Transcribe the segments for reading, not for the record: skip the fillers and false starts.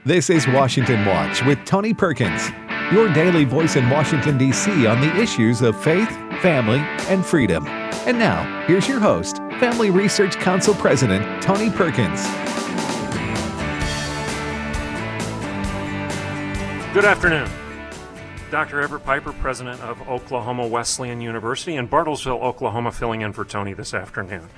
This is Washington Watch with Tony Perkins, your daily voice in Washington, D.C. on the issues of faith, family, and freedom. And now, here's your host, Family Research Council President Tony Perkins. Good afternoon. Dr. Everett Piper, president of Oklahoma Wesleyan University in Bartlesville, Oklahoma, filling in for Tony this afternoon.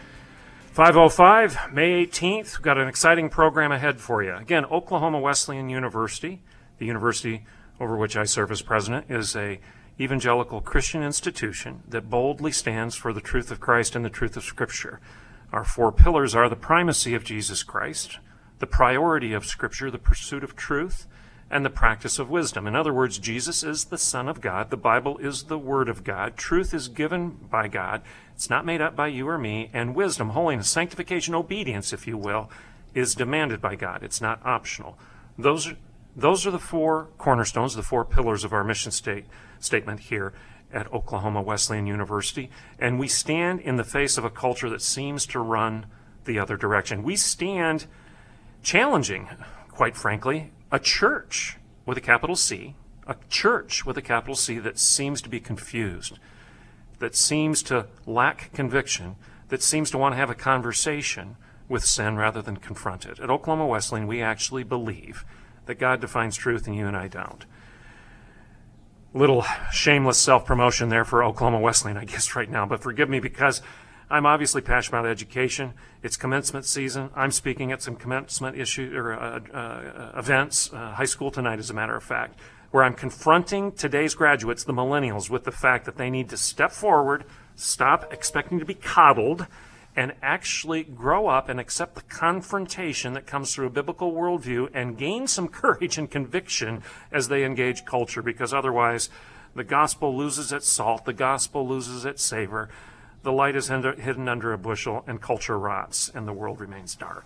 5:05, May 18th, we've got an exciting program ahead for you. Again, Oklahoma Wesleyan University, the university over which I serve as president, is a evangelical Christian institution that boldly stands for the truth of Christ and the truth of Scripture. Our four pillars are the primacy of Jesus Christ, the priority of Scripture, the pursuit of truth, and the practice of wisdom. In other words, Jesus is the Son of God. The Bible is the Word of God. Truth is given by God. It's not made up by you or me. And wisdom, holiness, sanctification, obedience, if you will, is demanded by God. It's not optional. Those are the four cornerstones, the four pillars of our mission statement here at Oklahoma Wesleyan University. And we stand in the face of a culture that seems to run the other direction. We stand challenging, quite frankly, a church with a capital C, a church with a capital C that seems to be confused, that seems to lack conviction, that seems to want to have a conversation with sin rather than confront it. At Oklahoma Wesleyan, we actually believe that God defines truth and you and I don't. Little shameless self-promotion there for Oklahoma Wesleyan, I guess, right now, but forgive me because I'm obviously passionate about education. It's commencement season. I'm speaking at some commencement events, high school tonight, as a matter of fact, where I'm confronting today's graduates, the millennials, with the fact that they need to step forward, stop expecting to be coddled, and actually grow up and accept the confrontation that comes through a biblical worldview and gain some courage and conviction as they engage culture, because otherwise the gospel loses its salt, the gospel loses its savor. The light is hidden under a bushel, and culture rots, and the world remains dark.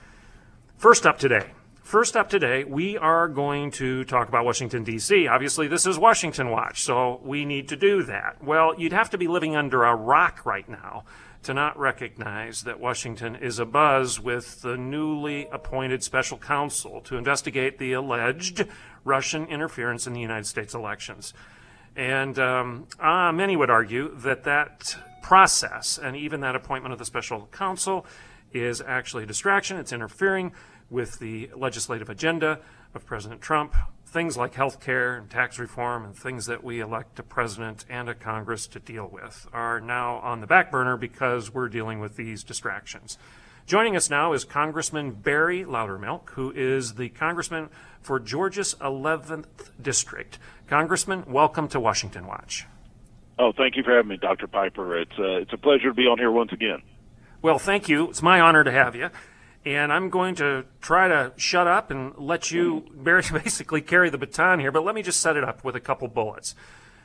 First up today, we are going to talk about Washington, D.C. Obviously, this is Washington Watch, so we need to do that. Well, you'd have to be living under a rock right now to not recognize that Washington is abuzz with the newly appointed special counsel to investigate the alleged Russian interference in the United States elections. And many would argue that process and even that appointment of the special counsel is actually a distraction. It's interfering with the legislative agenda of President Trump. Things like health care and tax reform and things that we elect a president and a Congress to deal with are now on the back burner because we're dealing with these distractions. Joining us now is Congressman Barry Loudermilk, who is the congressman for Georgia's 11th District. Congressman, welcome to Washington Watch. Oh, thank you for having me, Dr. Piper. It's a pleasure to be on here once again. Well, thank you. It's my honor to have you. And I'm going to try to shut up and let you basically carry the baton here, but let me just set it up with a couple bullets.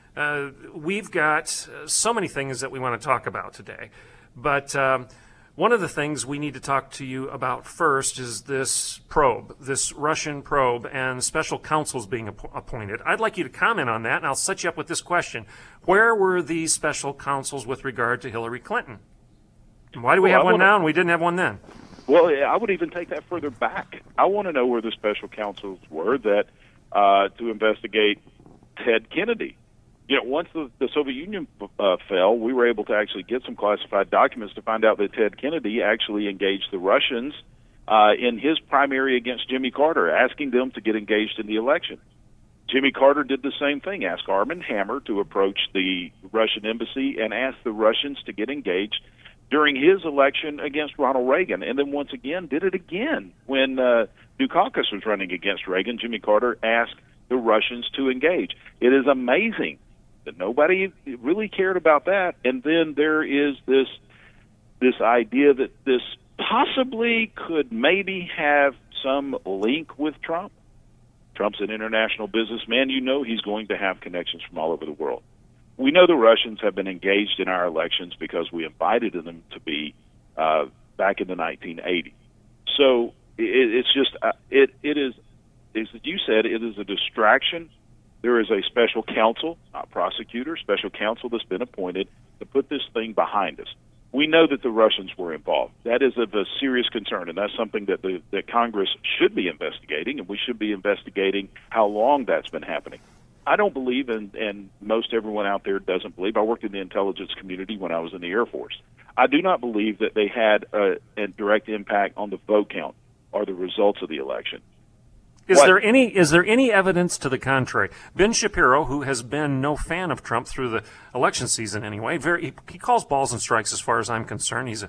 We've got so many things that we want to talk about today, but one of the things we need to talk to you about first is this probe, this Russian probe, and special counsels being appointed. I'd like you to comment on that, and I'll set you up with this question. Where were these special counsels with regard to Hillary Clinton? And why do we have one now and we didn't have one then? Well, I would even take that further back. I want to know where the special counsels were that to investigate Ted Kennedy. You know, once the Soviet Union fell, we were able to actually get some classified documents to find out that Ted Kennedy actually engaged the Russians in his primary against Jimmy Carter, asking them to get engaged in the election. Jimmy Carter did the same thing, asked Armand Hammer to approach the Russian embassy and ask the Russians to get engaged during his election against Ronald Reagan, and then once again did it again when Dukakis was running against Reagan. Jimmy Carter asked the Russians to engage. It is amazing that nobody really cared about that. And then there is this idea that this possibly could maybe have some link with Trump. Trump's an international businessman. You know he's going to have connections from all over the world. We know the Russians have been engaged in our elections because we invited them to be back in the 1980s. So it's just, it is, as you said, it is a distraction. There is a special counsel, not prosecutor, special counsel that's been appointed to put this thing behind us. We know that the Russians were involved. That is of a serious concern, and that's something that that Congress should be investigating, and we should be investigating how long that's been happening. I don't believe, and most everyone out there doesn't believe. I worked in the intelligence community when I was in the Air Force. I do not believe that they had a direct impact on the vote count or the results of the election. Is there any evidence to the contrary? Ben Shapiro, who has been no fan of Trump through the election season anyway, he calls balls and strikes as far as I'm concerned. He's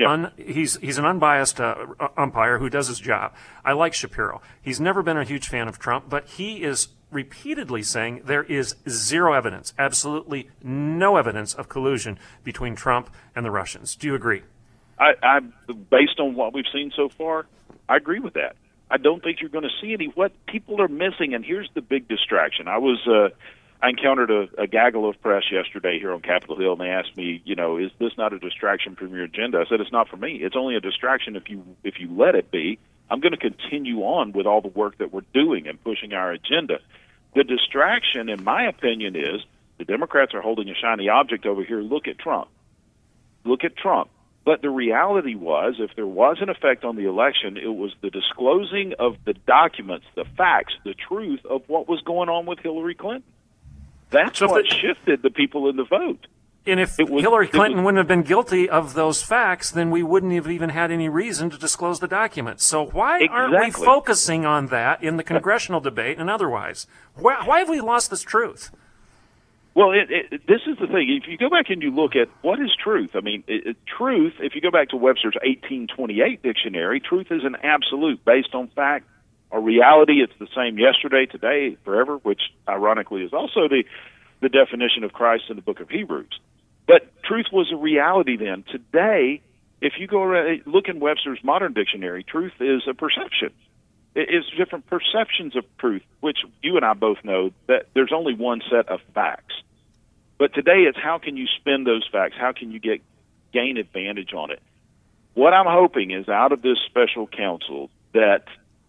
an unbiased umpire who does his job. I like Shapiro. He's never been a huge fan of Trump, but he is repeatedly saying there is zero evidence, absolutely no evidence of collusion between Trump and the Russians. Do you agree? I based on what we've seen so far, I agree with that. I don't think you're going to see any. What people are missing, and here's the big distraction. I encountered a gaggle of press yesterday here on Capitol Hill, and they asked me, is this not a distraction from your agenda? I said, it's not for me. It's only a distraction if you let it be. I'm going to continue on with all the work that we're doing and pushing our agenda. The distraction, in my opinion, is the Democrats are holding a shiny object over here. Look at Trump. Look at Trump. But the reality was, if there was an effect on the election, it was the disclosing of the documents, the facts, the truth of what was going on with Hillary Clinton. That's what shifted the people in the vote. And if Hillary Clinton wouldn't have been guilty of those facts, then we wouldn't have even had any reason to disclose the documents. So why aren't we focusing on that in the congressional debate and otherwise? Why have we lost this truth? Well, this is the thing. If you go back and you look at what is truth, I mean, truth, if you go back to Webster's 1828 dictionary, truth is an absolute based on fact or reality. It's the same yesterday, today, forever, which ironically is also the definition of Christ in the book of Hebrews. But truth was a reality then. Today, if you go around, look in Webster's modern dictionary, truth is a perception. It's different perceptions of truth, which you and I both know that there's only one set of facts. But today it's how can you spin those facts? How can you gain advantage on it? What I'm hoping is out of this special counsel that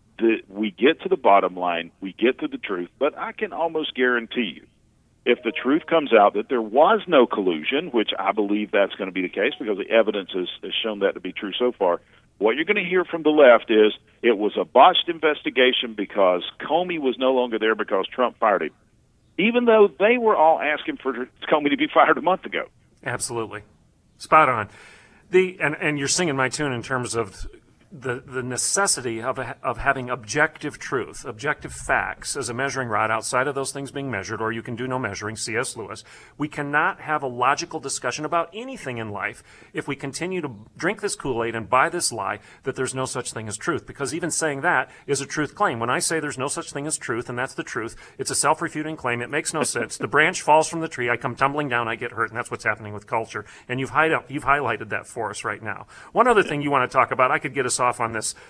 we get to the bottom line, we get to the truth, but I can almost guarantee you, if the truth comes out that there was no collusion, which I believe that's going to be the case because the evidence has shown that to be true so far, what you're going to hear from the left is it was a botched investigation because Comey was no longer there because Trump fired him, even though they were all asking for Comey to be fired a month ago. Absolutely. Spot on. And you're singing my tune in terms of the necessity of having objective truth, objective facts as a measuring rod outside of those things being measured, or you can do no measuring, C.S. Lewis. We cannot have a logical discussion about anything in life if we continue to drink this Kool-Aid and buy this lie that there's no such thing as truth, because even saying that is a truth claim. When I say there's no such thing as truth, and that's the truth, it's a self-refuting claim. It makes no sense. The branch falls from the tree, I come tumbling down, I get hurt, and that's what's happening with culture. And you've highlighted that for us right now. One other thing you want to talk about, I could get us off on this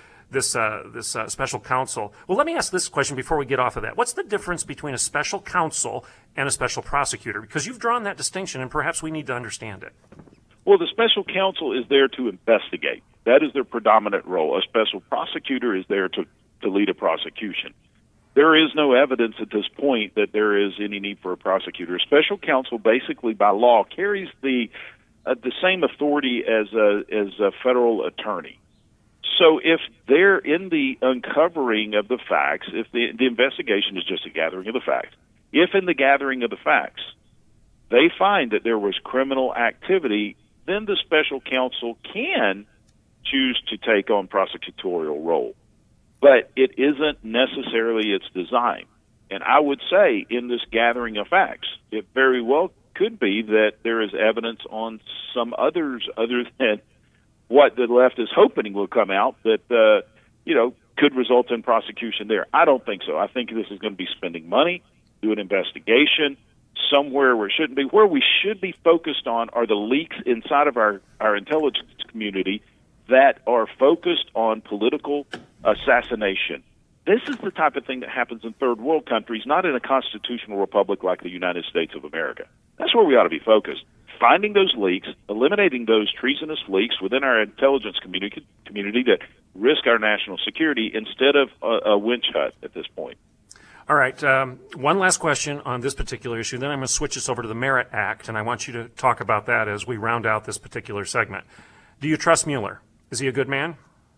special counsel. Well, let me ask this question before we get off of that. What's the difference between a special counsel and a special prosecutor? Because you've drawn that distinction, and perhaps we need to understand it. Well, the special counsel is there to investigate. That is their predominant role. A special prosecutor is there to lead a prosecution. There is no evidence at this point that there is any need for a prosecutor. A special counsel, basically by law, carries the same authority as a federal attorney. So if they're in the uncovering of the facts, if the investigation is just a gathering of the facts, if in the gathering of the facts they find that there was criminal activity, then the special counsel can choose to take on prosecutorial role. But it isn't necessarily its design. And I would say in this gathering of facts, it very well could be that there is evidence on some others other than what the left is hoping will come out that, could result in prosecution there. I don't think so. I think this is going to be spending money, do an investigation somewhere where it shouldn't be. Where we should be focused on are the leaks inside of our intelligence community that are focused on political assassination. This is the type of thing that happens in third world countries, not in a constitutional republic like the United States of America. That's where we ought to be focused. Finding those leaks, eliminating those treasonous leaks within our intelligence community that risk our national security instead of a winch hut at this point. All right. One last question on this particular issue. Then I'm going to switch us over to the Merit Act, and I want you to talk about that as we round out this particular segment. Do you trust Mueller? Is he a good man?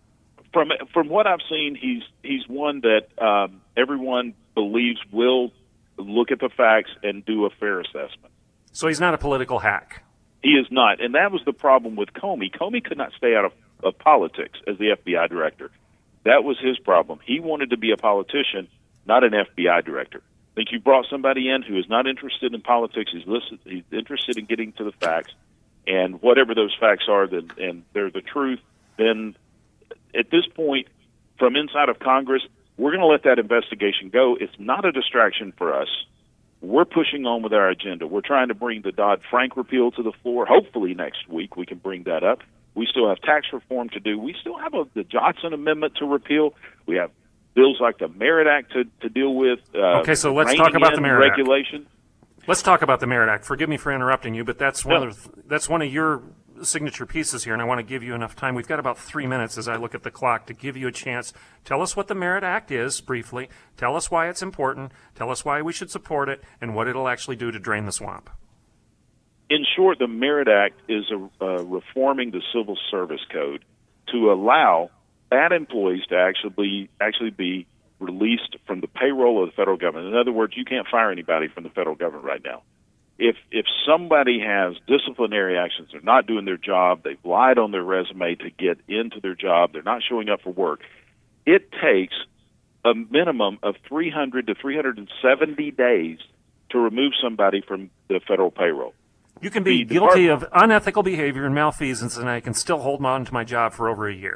From what I've seen, he's one that everyone believes will look at the facts and do a fair assessment. So he's not a political hack? He is not, and that was the problem with Comey. Comey could not stay out of politics as the FBI director. That was his problem. He wanted to be a politician, not an FBI director. I think you brought somebody in who is not interested in politics. He's interested in getting to the facts, and whatever those facts are, and they're the truth, then at this point, from inside of Congress, we're going to let that investigation go. It's not a distraction for us. We're pushing on with our agenda. We're trying to bring the Dodd-Frank repeal to the floor. Hopefully next week we can bring that up. We still have tax reform to do. We still have the Johnson Amendment to repeal. We have bills like the Merit Act to deal with. Okay, so let's talk about the Merit regulation. Act. Let's talk about the Merit Act. Forgive me for interrupting you, but that's one of your signature pieces here, and I want to give you enough time. We've got about 3 minutes as I look at the clock to give you a chance. Tell us what the Merit Act is, briefly. Tell us why it's important. Tell us why we should support it, and what it'll actually do to drain the swamp. In short, the Merit Act is reforming the Civil Service Code to allow bad employees to actually be released from the payroll of the federal government. In other words, you can't fire anybody from the federal government right now. If somebody has disciplinary actions, they're not doing their job, they've lied on their resume to get into their job, they're not showing up for work, it takes a minimum of 300 to 370 days to remove somebody from the federal payroll. You can be guilty of unethical behavior and malfeasance, and I can still hold on to my job for over a year.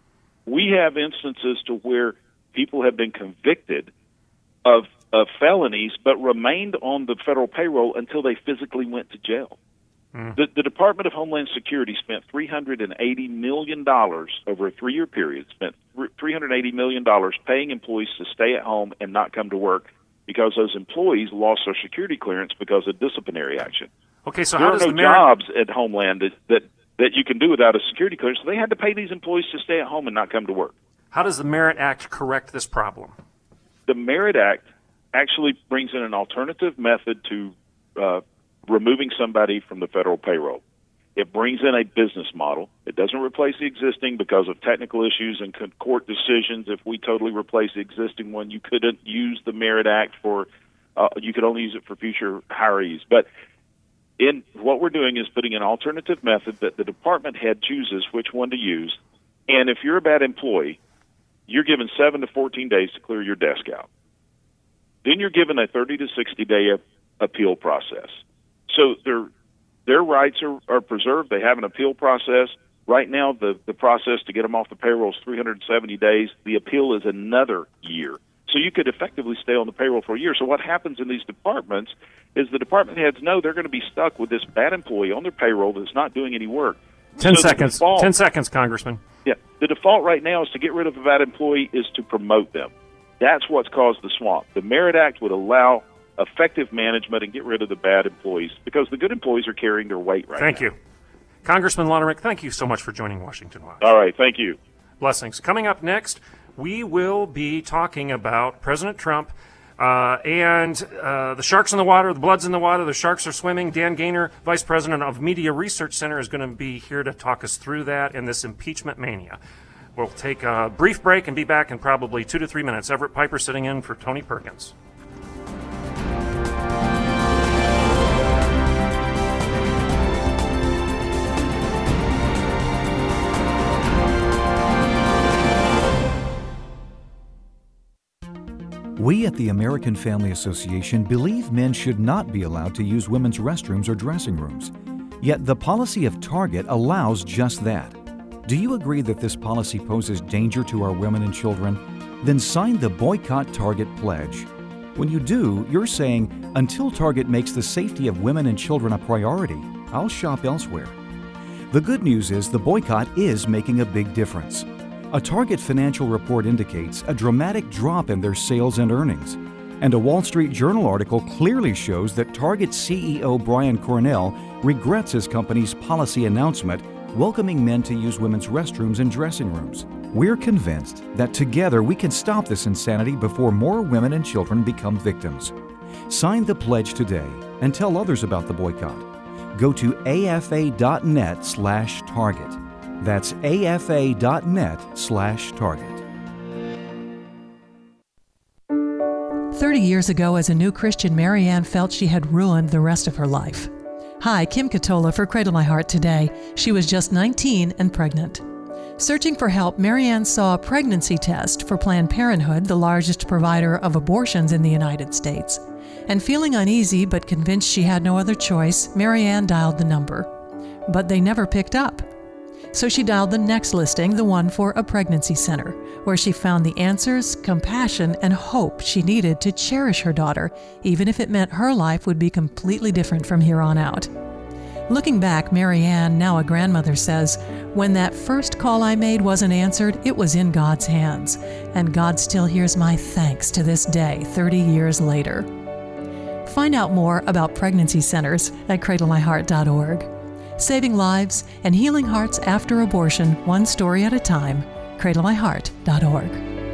We have instances to where people have been convicted of felonies, but remained on the federal payroll until they physically went to jail. The Department of Homeland Security spent $380 million over a 3-year period, spent $380 million paying employees to stay at home and not come to work because those employees lost their security clearance because of disciplinary action. Okay, so there how does are no jobs at Homeland that you can do without a security clearance, so they had to pay these employees to stay at home and not come to work. How does the Merit Act correct this problem? The Merit Act actually brings in an alternative method to removing somebody from the federal payroll. It brings in a business model. It doesn't replace the existing because of technical issues and court decisions. If we totally replace the existing one, you couldn't use the Merit Act you could only use it for future hirees. But what we're doing is putting an alternative method that the department head chooses which one to use. And if you're a bad employee, you're given 7 to 14 days to clear your desk out. Then you're given a 30 to 60-day appeal process. So their rights are preserved. They have an appeal process. Right now, the process to get them off the payroll is 370 days. The appeal is another year. So you could effectively stay on the payroll for a year. So what happens in these departments is the department heads know they're going to be stuck with this bad employee on their payroll that's not doing any work. 10 seconds. 10 seconds, Congressman. Yeah. The default right now is to get rid of a bad employee is to promote them. That's what's caused the swamp. The Merit Act would allow effective management and get rid of the bad employees because the good employees are carrying their weight right now. Thank you. Congressman Lonerick, thank you so much for joining Washington Watch. All right. Thank you. Blessings. Coming up next, we will be talking about President Trump and the sharks in the water, the blood's in the water, the sharks are swimming. Dan Gaynor, Vice President of Media Research Center, is going to be here to talk us through that and this impeachment mania. We'll take a brief break and be back in probably 2 to 3 minutes. Everett Piper sitting in for Tony Perkins. We at the American Family Association believe men should not be allowed to use women's restrooms or dressing rooms. Yet the policy of Target allows just that. Do you agree that this policy poses danger to our women and children? Then sign the Boycott Target Pledge. When you do, you're saying, until Target makes the safety of women and children a priority, I'll shop elsewhere. The good news is the boycott is making a big difference. A Target financial report indicates a dramatic drop in their sales and earnings. And a Wall Street Journal article clearly shows that Target CEO Brian Cornell regrets his company's policy announcement welcoming men to use women's restrooms and dressing rooms. We're convinced that together we can stop this insanity before more women and children become victims. Sign the pledge today and tell others about the boycott. Go to afa.net/target. That's afa.net/target. 30 years ago, as a new Christian, Marianne felt she had ruined the rest of her life. Hi, Kim Katola for Cradle My Heart today. She was just 19 and pregnant. Searching for help, Marianne saw a pregnancy test for Planned Parenthood, the largest provider of abortions in the United States. And feeling uneasy but convinced she had no other choice, Marianne dialed the number. But they never picked up. So she dialed the next listing, the one for a pregnancy center, where she found the answers, compassion, and hope she needed to cherish her daughter, even if it meant her life would be completely different from here on out. Looking back, Marianne, now a grandmother, says, "When that first call I made wasn't answered, it was in God's hands, and God still hears my thanks to this day, 30 years later." Find out more about pregnancy centers at cradlemyheart.org. Saving lives and healing hearts after abortion, one story at a time. cradlemyheart.org.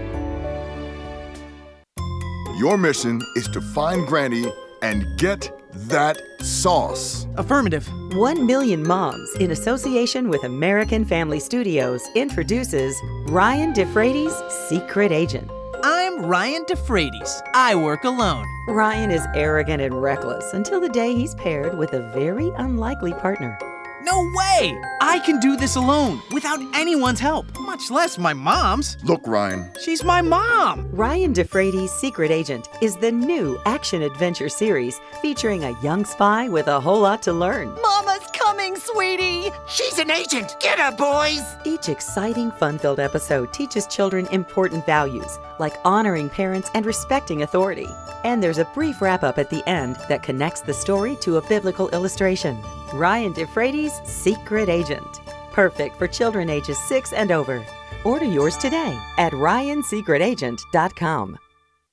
Your mission is to find Granny and get that sauce. Affirmative. 1 Million Moms, in association with American Family Studios, introduces Ryan DeFrades' Secret Agent. I'm Ryan DeFrades. I work alone. Ryan is arrogant and reckless until the day he's paired with a very unlikely partner. No way! I can do this alone, without anyone's help, much less my mom's. Look, Ryan. She's my mom! Ryan DeFrades' Secret Agent is the new action-adventure series featuring a young spy with a whole lot to learn. Mama's coming, sweetie! She's an agent! Get her, boys! Each exciting, fun-filled episode teaches children important values, like honoring parents and respecting authority. And there's a brief wrap-up at the end that connects the story to a biblical illustration. Ryan DeFrades' Secret Agent. Perfect for children ages 6 and over. Order yours today at ryansecretagent.com.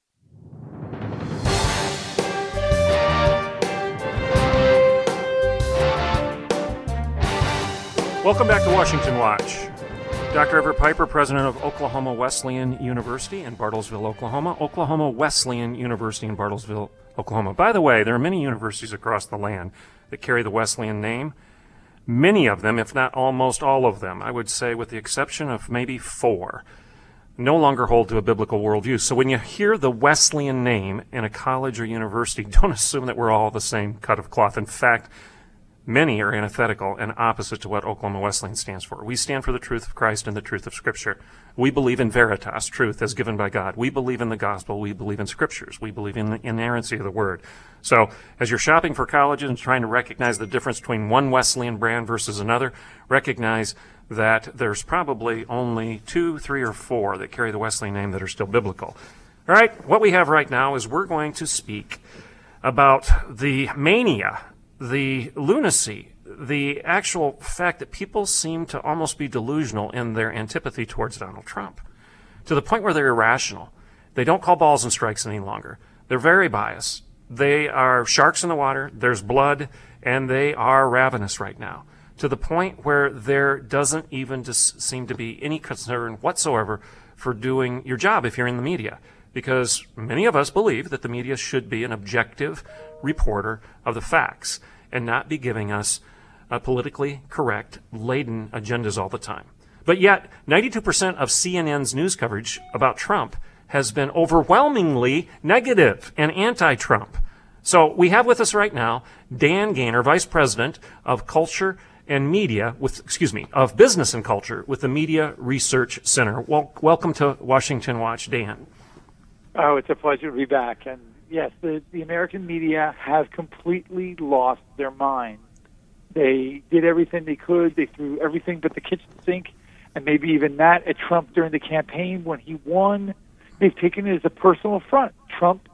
Welcome back to Washington Watch. Dr. Everett Piper, president of Oklahoma Wesleyan University in Bartlesville, Oklahoma. Oklahoma Wesleyan University in Bartlesville, Oklahoma. By the way, there are many universities across the land that carry the Wesleyan name. Many of them, if not almost all of them, I would say with the exception of maybe 4, no longer hold to a biblical worldview. So when you hear the Wesleyan name in a college or university, don't assume that we're all the same cut of cloth. In fact, many are antithetical and opposite to what Oklahoma Wesleyan stands for. We stand for the truth of Christ and the truth of Scripture. We believe in veritas, truth as given by God. We believe in the gospel. We believe in Scriptures. We believe in the inerrancy of the Word. So as you're shopping for colleges and trying to recognize the difference between one Wesleyan brand versus another, recognize that there's probably only 2, 3, or 4 that carry the Wesleyan name that are still biblical. All right, what we have right now is we're going to speak about the mania, the lunacy, the actual fact that people seem to almost be delusional in their antipathy towards Donald Trump, to the point where they're irrational. They don't call balls and strikes any longer. They're very biased. They are sharks in the water, there's blood, and they are ravenous right now, to the point where there doesn't even just seem to be any concern whatsoever for doing your job if you're in the media. Because many of us believe that the media should be an objective reporter of the facts and not be giving us politically correct, laden agendas all the time. But yet, 92% of CNN's news coverage about Trump has been overwhelmingly negative and anti-Trump. So we have with us right now Dan Gaynor, Vice President of Culture and Media of Business and Culture with the Media Research Center. Welcome to Washington Watch, Dan. Oh, it's a pleasure to be back. And yes, the American media have completely lost their mind. They did everything they could. They threw everything but the kitchen sink, and maybe even that at Trump during the campaign when he won. They've taken it as a personal affront. Trump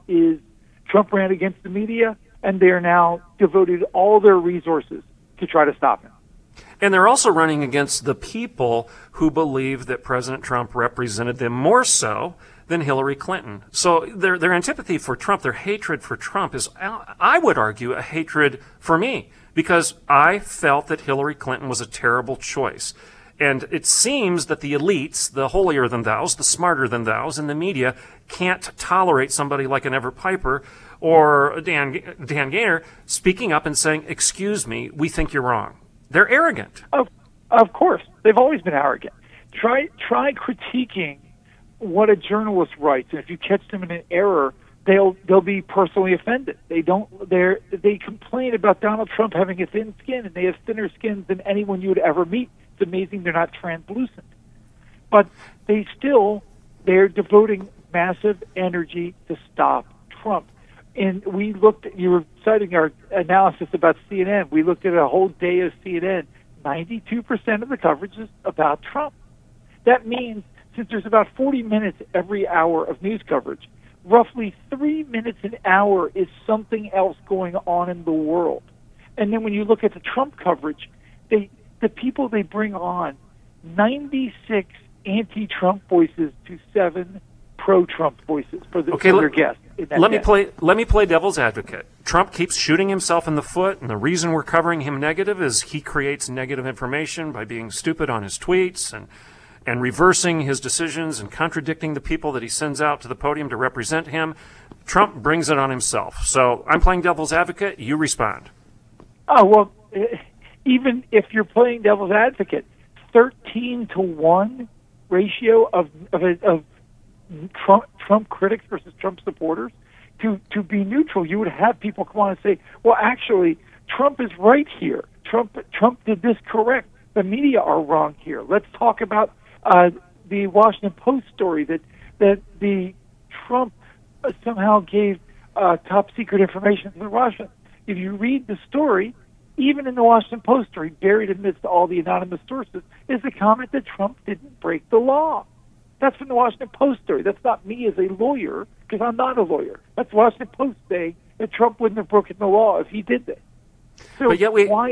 ran against the media, and they are now devoted all their resources to try to stop him. And they're also running against the people who believe that President Trump represented them more so than Hillary Clinton. So their antipathy for Trump, their hatred for Trump is, I would argue, a hatred for me, because I felt that Hillary Clinton was a terrible choice. And it seems that the elites, the holier-than-thous, the smarter-than-thous in the media can't tolerate somebody like an Everett Piper or Dan Gainor speaking up and saying, excuse me, we think you're wrong. They're arrogant. Of course. They've always been arrogant. Try critiquing what a journalist writes, and if you catch them in an error, they'll be personally offended. They complain about Donald Trump having a thin skin, and they have thinner skins than anyone you would ever meet. It's amazing they're not translucent. But they're devoting massive energy to stop Trump. And you were citing our analysis about CNN. We looked at a whole day of CNN. 92% of the coverage is about Trump. That means, since there's about 40 minutes every hour of news coverage, roughly 3 minutes an hour is something else going on in the world. And then when you look at the Trump coverage, the people they bring on, 96 anti-Trump voices to 7 pro-Trump voices for their guests. Let me play devil's advocate. Trump keeps shooting himself in the foot, and the reason we're covering him negative is he creates negative information by being stupid on his tweets and reversing his decisions and contradicting the people that he sends out to the podium to represent him. Trump brings it on himself. So I'm playing devil's advocate. You respond. Oh, well, even if you're playing devil's advocate, 13-to-1 ratio of Trump critics versus Trump supporters, to be neutral, you would have people come on and say, well, actually, Trump is right here. Trump did this correct. The media are wrong here. Let's talk about the Washington Post story that the Trump somehow gave top secret information to the Russians. If you read the story, even in the Washington Post story, buried amidst all the anonymous sources, is the comment that Trump didn't break the law. That's from the Washington Post story. That's not me as a lawyer, because I'm not a lawyer. That's the Washington Post saying that Trump wouldn't have broken the law if he did this. So but yet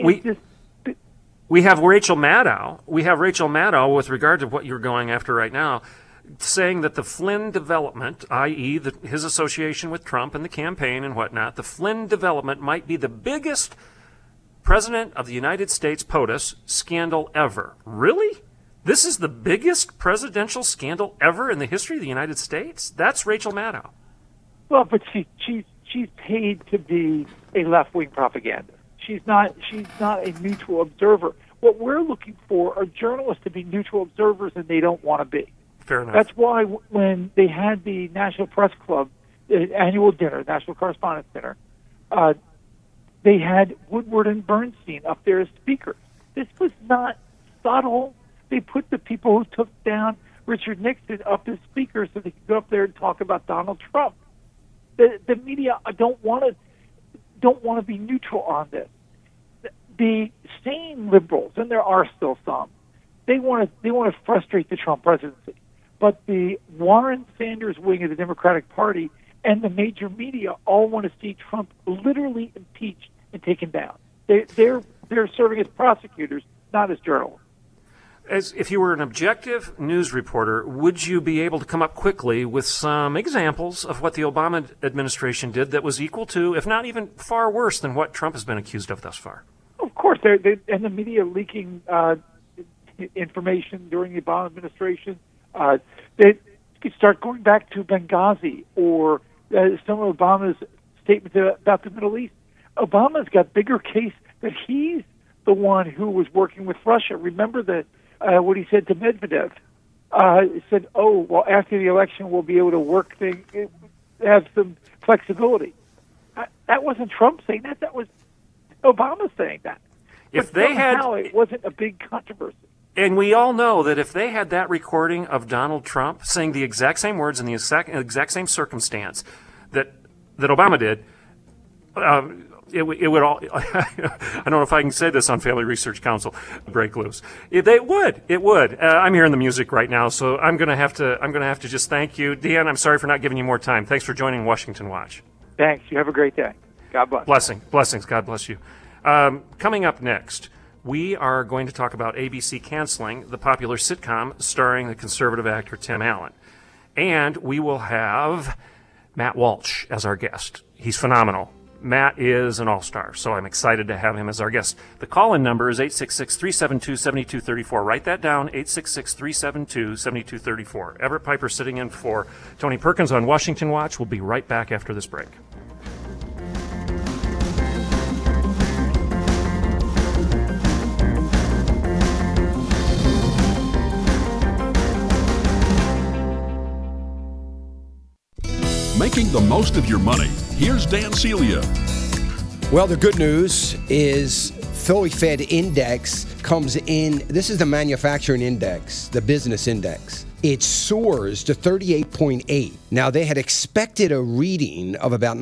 we have Rachel Maddow. We have Rachel Maddow with regard to what you're going after right now, saying that the Flynn development, i.e. his association with Trump and the campaign and whatnot, the Flynn development might be the biggest President of the United States POTUS scandal ever. Really? This is the biggest presidential scandal ever in the history of the United States? That's Rachel Maddow. Well, but she's paid to be a left-wing propaganda. She's not a neutral observer. What we're looking for are journalists to be neutral observers, and they don't want to be. Fair enough. That's why when they had the National Press Club annual dinner, National Correspondents' Dinner, they had Woodward and Bernstein up there as speakers. This was not subtle. They put the people who took down Richard Nixon up as speakers so they could go up there and talk about Donald Trump. The media don't want to be neutral on this. The sane liberals, and there are still some, they want to frustrate the Trump presidency. But the Warren Sanders wing of the Democratic Party and the major media all want to see Trump literally impeached and taken down. They're serving as prosecutors, not as journalists. As if you were an objective news reporter, would you be able to come up quickly with some examples of what the Obama administration did that was equal to, if not even far worse than what Trump has been accused of thus far? Of course, and the media leaking information during the Obama administration. They could start going back to Benghazi or some of Obama's statements about the Middle East. Obama's got bigger case that he's the one who was working with Russia. Remember that what he said to Medvedev. He said, "Oh, well, after the election, we'll be able to work things, have some flexibility." That wasn't Trump saying that. That was Obama saying that. If but they had, it wasn't a big controversy. And we all know that if they had that recording of Donald Trump saying the exact same words in the exact same circumstance that Obama did, it would all. I don't know if I can say this on Family Research Council. Break loose. It would. I'm hearing the music right now, so I'm going to have to just thank you, Dan. I'm sorry for not giving you more time. Thanks for joining Washington Watch. Thanks. You have a great day. God bless. Blessings. God bless you. Coming up next, we are going to talk about ABC canceling the popular sitcom starring the conservative actor Tim Allen, and we will have Matt Walsh as our guest. He's phenomenal. Matt is an all-star, so I'm excited to have him as our guest. The call-in number is 866-372-7234. Write that down, 866-372-7234. Everett Piper sitting in for Tony Perkins on Washington Watch. We'll be right back after this break. Making the most of your money. Here's Dan Celia. Well, the good news is Philly Fed Index comes in. This is the manufacturing index, the business index. It soars to 38.8. Now, they had expected a reading of about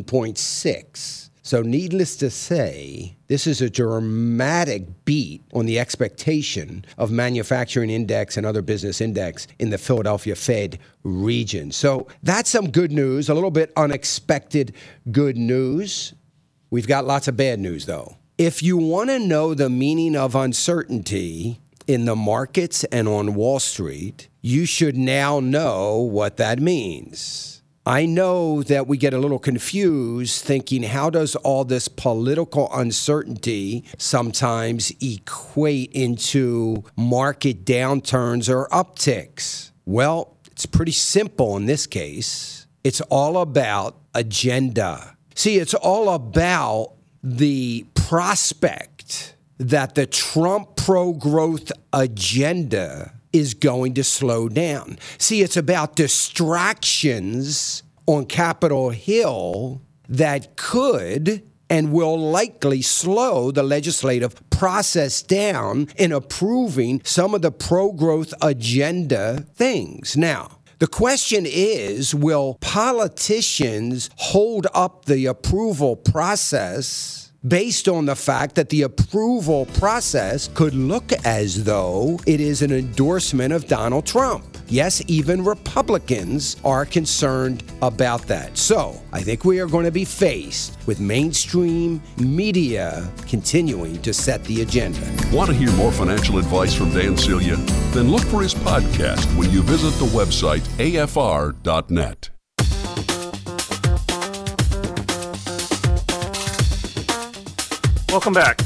19.6. So needless to say, this is a dramatic beat on the expectation of manufacturing index and other business index in the Philadelphia Fed region. So that's some good news, a little bit unexpected good news. We've got lots of bad news, though. If you want to know the meaning of uncertainty in the markets and on Wall Street, you should now know what that means. I know that we get a little confused thinking, how does all this political uncertainty sometimes equate into market downturns or upticks? Well, it's pretty simple in this case. It's all about agenda. See, it's all about the prospect that the Trump pro-growth agenda is going to slow down. See, it's about distractions on Capitol Hill that could and will likely slow the legislative process down in approving some of the pro-growth agenda things. Now, the question is, will politicians hold up the approval process based on the fact that the approval process could look as though it is an endorsement of Donald Trump? Yes, even Republicans are concerned about that. So I think we are going to be faced with mainstream media continuing to set the agenda. Want to hear more financial advice from Dan Celia? Then look for his podcast when you visit the website afr.net. Welcome back.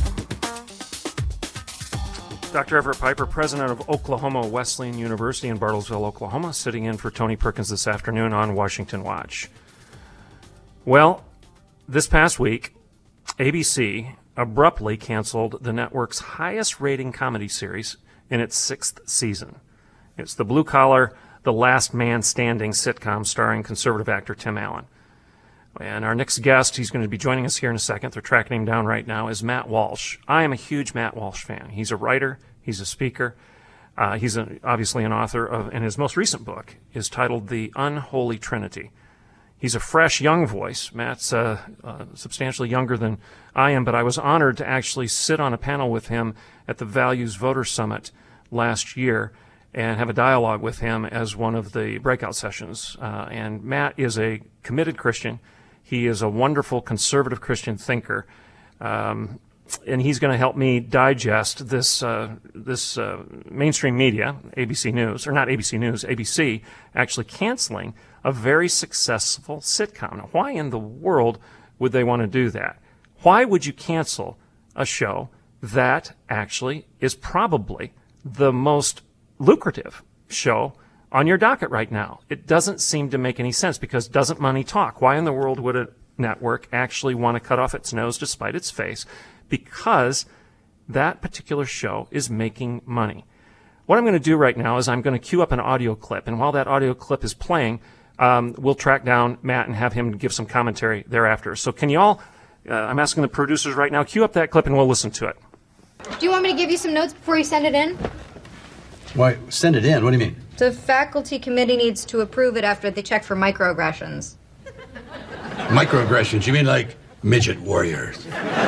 Dr. Everett Piper, president of Oklahoma Wesleyan University in Bartlesville, Oklahoma, sitting in for Tony Perkins this afternoon on Washington Watch. Well, this past week, ABC abruptly canceled the network's highest-rating comedy series in its 6th season. It's the blue-collar, The Last Man Standing sitcom starring conservative actor Tim Allen. And our next guest, he's going to be joining us here in a second, they're tracking him down right now, is Matt Walsh. I am a huge Matt Walsh fan. He's a writer, he's a speaker, he's obviously an author of, and his most recent book is titled The Unholy Trinity. He's a fresh, young voice. Matt's substantially younger than I am, but I was honored to actually sit on a panel with him at the Values Voter Summit last year and have a dialogue with him as one of the breakout sessions. And Matt is a committed Christian. He is a wonderful conservative Christian thinker, and he's going to help me digest this mainstream media, ABC News, or not ABC News, ABC, actually canceling a very successful sitcom. Now, why in the world would they want to do that? Why would you cancel a show that actually is probably the most lucrative show on your docket right now? It doesn't seem to make any sense, because doesn't money talk? Why in the world would a network actually want to cut off its nose to spite its face? Because that particular show is making money. What I'm going to do right now is I'm going to cue up an audio clip, and while that audio clip is playing, we'll track down Matt and have him give some commentary thereafter. So can you all, I'm asking the producers right now, cue up that clip and we'll listen to it. Do you want me to give you some notes before you send it in? Why, send it in? What do you mean? The faculty committee needs to approve it after they check for microaggressions. Microaggressions? You mean like midget warriors?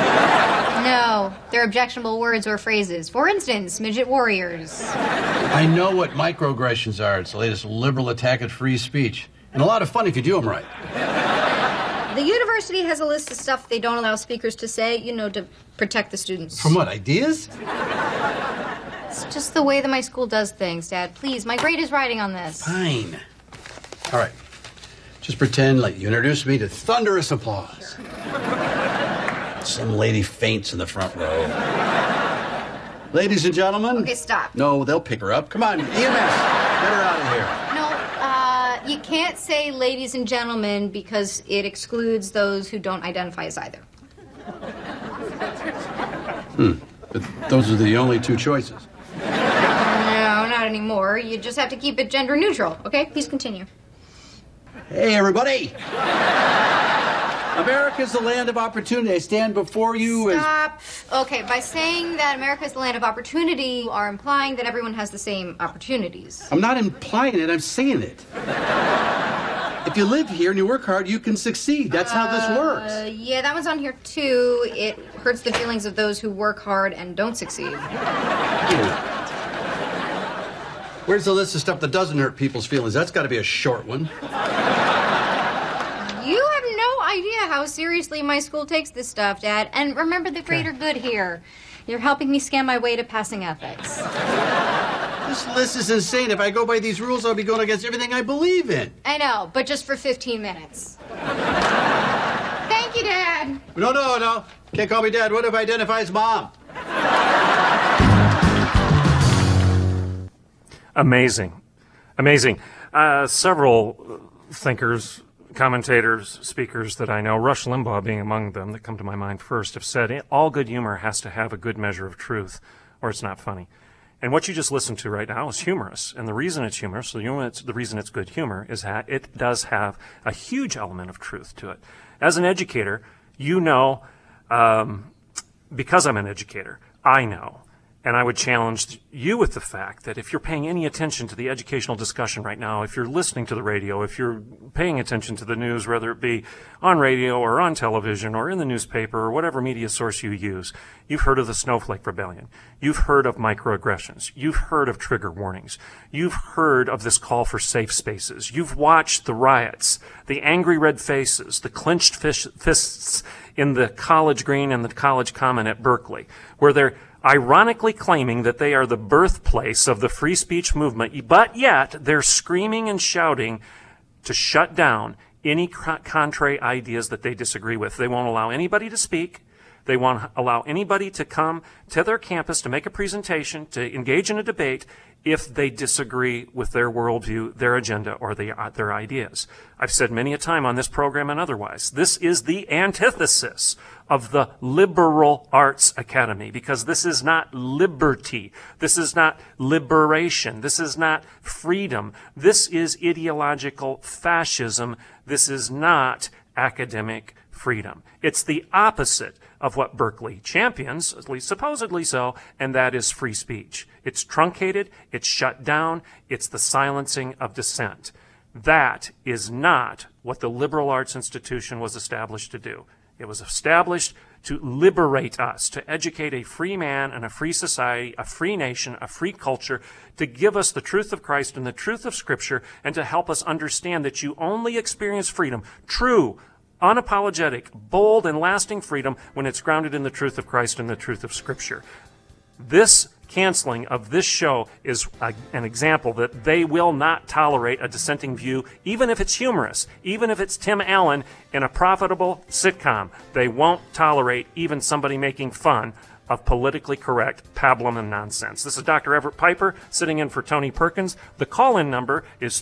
No, they're objectionable words or phrases. For instance, midget warriors. I know what microaggressions are. It's the latest liberal attack at free speech. And a lot of fun if you do them right. The university has a list of stuff they don't allow speakers to say, to protect the students. From what, ideas? It's just the way that my school does things, Dad. Please, my grade is riding on this. Fine. All right. Just pretend like you introduced me to thunderous applause. Some lady faints in the front row. Ladies and gentlemen. Okay, stop. No, they'll pick her up. Come on, EMS, get her out of here. No, you can't say ladies and gentlemen because it excludes those who don't identify as either. But those are the only two choices. No, not anymore. You just have to keep it gender neutral, okay? Please continue. Hey, everybody. America's the land of opportunity. I stand before you Stop. Okay, by saying that America is the land of opportunity, you are implying that everyone has the same opportunities. I'm not implying it, I'm saying it. If you live here and you work hard, you can succeed. That's how this works. Yeah, that one's on here too. It hurts the feelings of those who work hard and don't succeed. Where's the list of stuff that doesn't hurt people's feelings? That's got to be a short one. You have no idea how seriously my school takes this stuff, Dad. And remember the greater good here. You're helping me scam my way to passing ethics. This list is insane. If I go by these rules, I'll be going against everything I believe in. I know, but just for 15 minutes. Thank you, Dad. No. Can't call me Dad. What if I identify as Mom? Amazing. Several thinkers, commentators, speakers that I know, Rush Limbaugh being among them that come to my mind first, have said all good humor has to have a good measure of truth or it's not funny. And what you just listened to right now is humorous. And the reason it's humorous, the reason it's good humor, is that it does have a huge element of truth to it. As an educator, you know, because I'm an educator, I know. And I would challenge you with the fact that if you're paying any attention to the educational discussion right now, if you're listening to the radio, if you're paying attention to the news, whether it be on radio or on television or in the newspaper or whatever media source you use, you've heard of the Snowflake Rebellion. You've heard of microaggressions. You've heard of trigger warnings. You've heard of this call for safe spaces. You've watched the riots, the angry red faces, the clenched fists in the College Green and the College Common at Berkeley, where they're ironically claiming that they are the birthplace of the free speech movement, but yet they're screaming and shouting to shut down any contrary ideas that they disagree with. They won't allow anybody to speak. They won't allow anybody to come to their campus to make a presentation, to engage in a debate if they disagree with their worldview, their agenda, or their ideas. I've said many a time on this program and otherwise, this is the antithesis of the Liberal Arts Academy, because this is not liberty. This is not liberation. This is not freedom. This is ideological fascism. This is not academic freedom. It's the opposite of what Berkeley champions, at least supposedly so, and that is free speech. It's truncated, it's shut down, it's the silencing of dissent. That is not what the liberal arts institution was established to do. It was established to liberate us, to educate a free man and a free society, a free nation, a free culture, to give us the truth of Christ and the truth of Scripture, and to help us understand that you only experience freedom, true, unapologetic, bold, and lasting freedom when it's grounded in the truth of Christ and the truth of Scripture. This canceling of this show is an example that they will not tolerate a dissenting view, even if it's humorous, even if it's Tim Allen in a profitable sitcom. They won't tolerate even somebody making fun of politically correct pablum and nonsense. This is Dr. Everett Piper sitting in for Tony Perkins. The call-in number is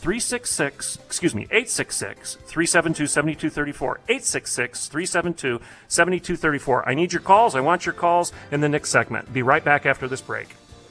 866-372-7234. 866-372-7234. I need your calls. I want your calls in the next segment. Be right back after this break.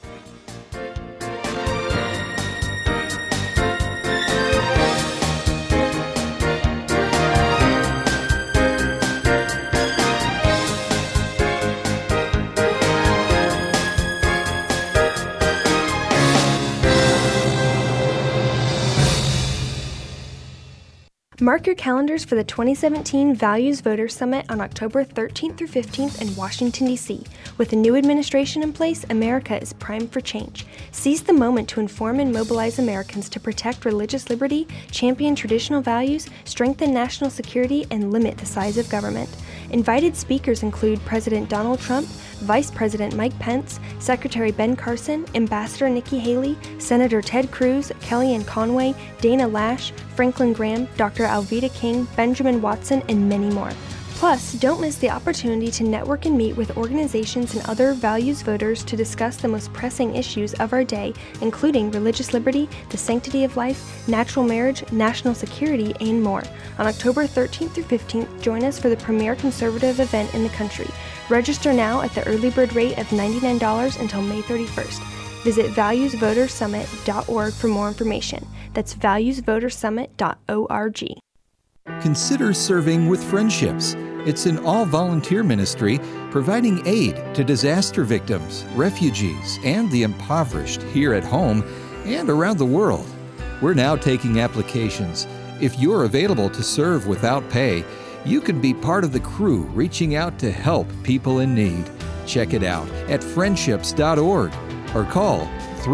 Mark your calendars for the 2017 Values Voters Summit on October 13th through 15th in Washington, D.C. With a new administration in place, America is primed for change. Seize the moment to inform and mobilize Americans to protect religious liberty, champion traditional values, strengthen national security, and limit the size of government. Invited speakers include President Donald Trump, Vice President Mike Pence, Secretary Ben Carson, Ambassador Nikki Haley, Senator Ted Cruz, Kellyanne Conway, Dana Lash, Franklin Graham, Dr. Alveda King, Benjamin Watson, and many more. Plus, don't miss the opportunity to network and meet with organizations and other values voters to discuss the most pressing issues of our day, including religious liberty, the sanctity of life, natural marriage, national security, and more. On October 13th through 15th, join us for the premier conservative event in the country. Register now at the early bird rate of $99 until May 31st. Visit valuesvotersummit.org for more information. That's valuesvotersummit.org. Consider serving with Friendships. It's an all-volunteer ministry providing aid to disaster victims, refugees, and the impoverished here at home and around the world. We're now taking applications. If you're available to serve without pay, you can be part of the crew reaching out to help people in need. Check it out at friendships.org or call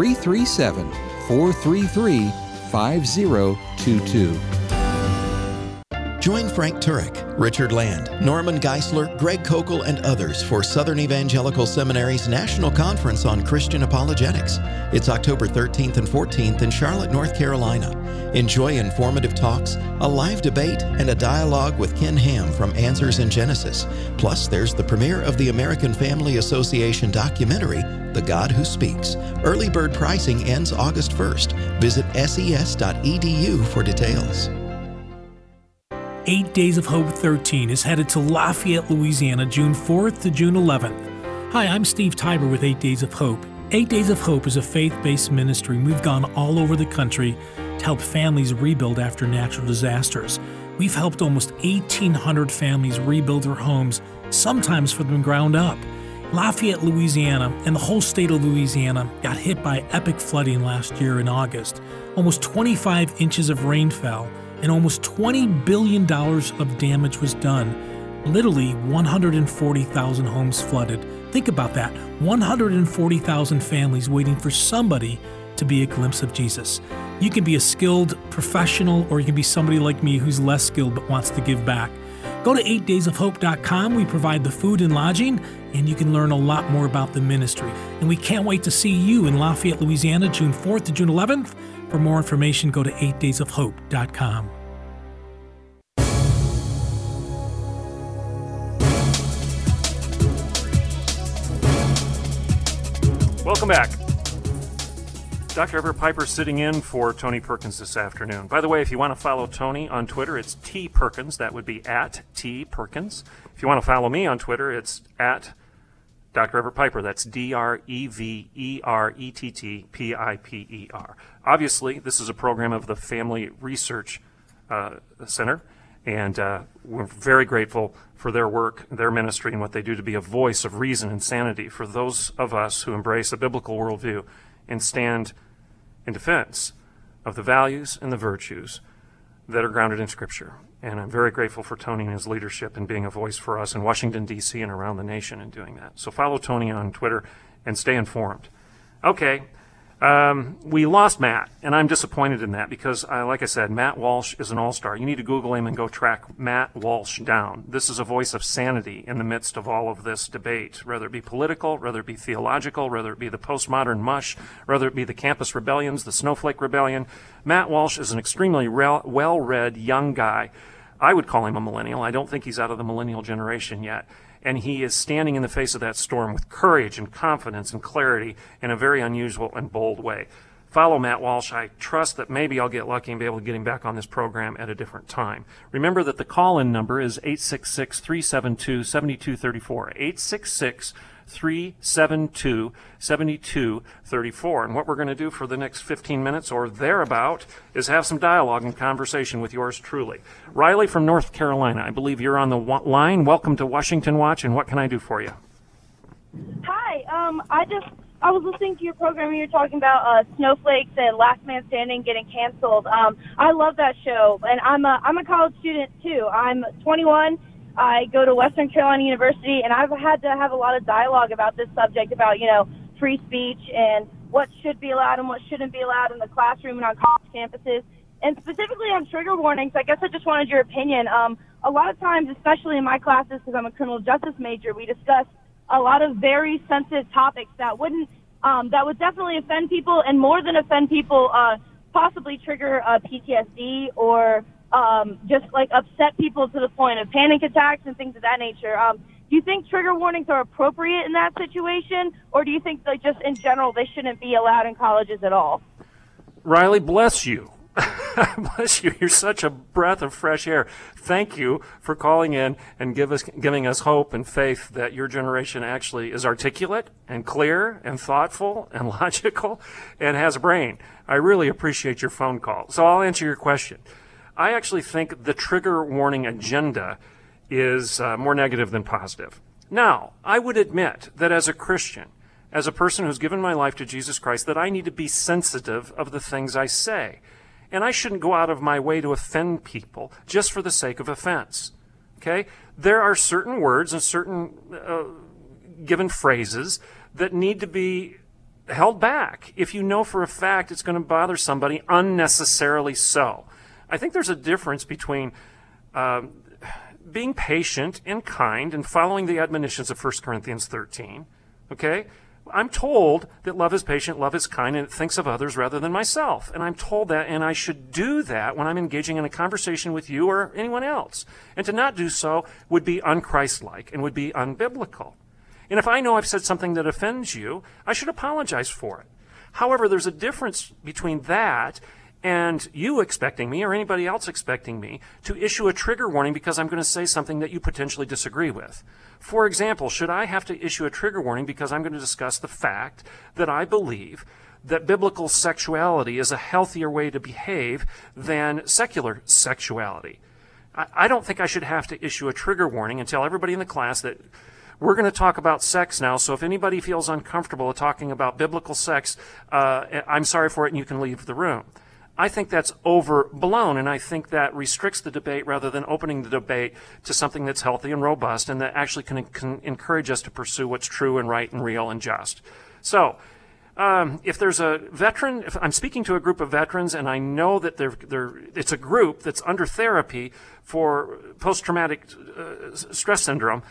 337-433-5022. Join Frank Turek, Richard Land, Norman Geisler, Greg Kokel, and others for Southern Evangelical Seminary's National Conference on Christian Apologetics. It's October 13th and 14th in Charlotte, North Carolina. Enjoy informative talks, a live debate, and a dialogue with Ken Ham from Answers in Genesis. Plus, there's the premiere of the American Family Association documentary, The God Who Speaks. Early bird pricing ends August 1st. Visit ses.edu for details. 8 Days of Hope 13 is headed to Lafayette, Louisiana, June 4th to June 11th. Hi, I'm Steve Tiber with 8 Days of Hope. 8 Days of Hope is a faith-based ministry. We've gone all over the country to help families rebuild after natural disasters. We've helped almost 1,800 families rebuild their homes, sometimes from the ground up. Lafayette, Louisiana, and the whole state of Louisiana got hit by epic flooding last year in August. Almost 25 inches of rain fell, and almost $20 billion of damage was done. Literally 140,000 homes flooded. Think about that, 140,000 families waiting for somebody to be a glimpse of Jesus. You can be a skilled professional, or you can be somebody like me who's less skilled but wants to give back. Go to 8daysofhope.com. We provide the food and lodging, and you can learn a lot more about the ministry. And we can't wait to see you in Lafayette, Louisiana, June 4th to June 11th. For more information, go to 8daysofhope.com. Welcome back. Dr. Everett Piper sitting in for Tony Perkins this afternoon. By the way, if you want to follow Tony on Twitter, it's T Perkins. That would be at T Perkins. If you want to follow me on Twitter, it's at Dr. Everett Piper. That's DREVERETTPIPER. Obviously, this is a program of the Family Research Center, and we're very grateful for their work, their ministry, and what they do to be a voice of reason and sanity for those of us who embrace a biblical worldview and stand in defense of the values and the virtues that are grounded in Scripture. And I'm very grateful for Tony and his leadership in being a voice for us in Washington, D.C. and around the nation in doing that. So follow Tony on Twitter and stay informed. Okay, we lost Matt, and I'm disappointed in that because, like I said, Matt Walsh is an all-star. You need to Google him and go track Matt Walsh down. This is a voice of sanity in the midst of all of this debate, whether it be political, whether it be theological, whether it be the postmodern mush, whether it be the campus rebellions, the snowflake rebellion. Matt Walsh is an extremely well-read young guy. I would call him a millennial. I don't think he's out of the millennial generation yet. And he is standing in the face of that storm with courage and confidence and clarity in a very unusual and bold way. Follow Matt Walsh. I trust that maybe I'll get lucky and be able to get him back on this program at a different time. Remember that the call-in number is 866-372-7234. 866-372-7234. And what we're going to do for the next 15 minutes or thereabout is have some dialogue and conversation with yours truly. Riley from North Carolina, I believe you're on the line. Welcome to Washington Watch, and what can I do for you? Hi, I was listening to your program and you were talking about snowflakes and Last Man Standing getting canceled. I love that show, and I'm a college student too. I'm 21. I go to Western Carolina University, and I've had to have a lot of dialogue about this subject, about, free speech and what should be allowed and what shouldn't be allowed in the classroom and on college campuses. And specifically on trigger warnings, I guess I just wanted your opinion. A lot of times, especially in my classes, because I'm a criminal justice major, we discuss a lot of very sensitive topics that would definitely offend people, and more than offend people, possibly trigger PTSD or just like upset people to the point of panic attacks and things of that nature. Do you think trigger warnings are appropriate in that situation, or do you think that just in general they shouldn't be allowed in colleges at all? Riley, bless you. Bless you. You're such a breath of fresh air. Thank you for calling in and giving us hope and faith that your generation actually is articulate and clear and thoughtful and logical and has a brain. I really appreciate your phone call. So I'll answer your question. I actually think the trigger warning agenda is more negative than positive. Now, I would admit that as a Christian, as a person who's given my life to Jesus Christ, that I need to be sensitive of the things I say. And I shouldn't go out of my way to offend people just for the sake of offense. Okay? There are certain words and certain given phrases that need to be held back if you know for a fact it's going to bother somebody unnecessarily so. I think there's a difference between being patient and kind and following the admonitions of 1 Corinthians 13. Okay? I'm told that love is patient, love is kind, and it thinks of others rather than myself. And I'm told that, and I should do that when I'm engaging in a conversation with you or anyone else. And to not do so would be unchristlike and would be unbiblical. And if I know I've said something that offends you, I should apologize for it. However, there's a difference between that and you expecting me or anybody else expecting me to issue a trigger warning because I'm going to say something that you potentially disagree with. For example, should I have to issue a trigger warning because I'm going to discuss the fact that I believe that biblical sexuality is a healthier way to behave than secular sexuality? I don't think I should have to issue a trigger warning and tell everybody in the class that we're going to talk about sex now, so if anybody feels uncomfortable talking about biblical sex, I'm sorry for it and you can leave the room. I think that's overblown, and I think that restricts the debate rather than opening the debate to something that's healthy and robust and that actually can encourage us to pursue what's true and right and real and just. So, if there's a veteran, if I'm speaking to a group of veterans and I know that it's a group that's under therapy for post-traumatic stress syndrome,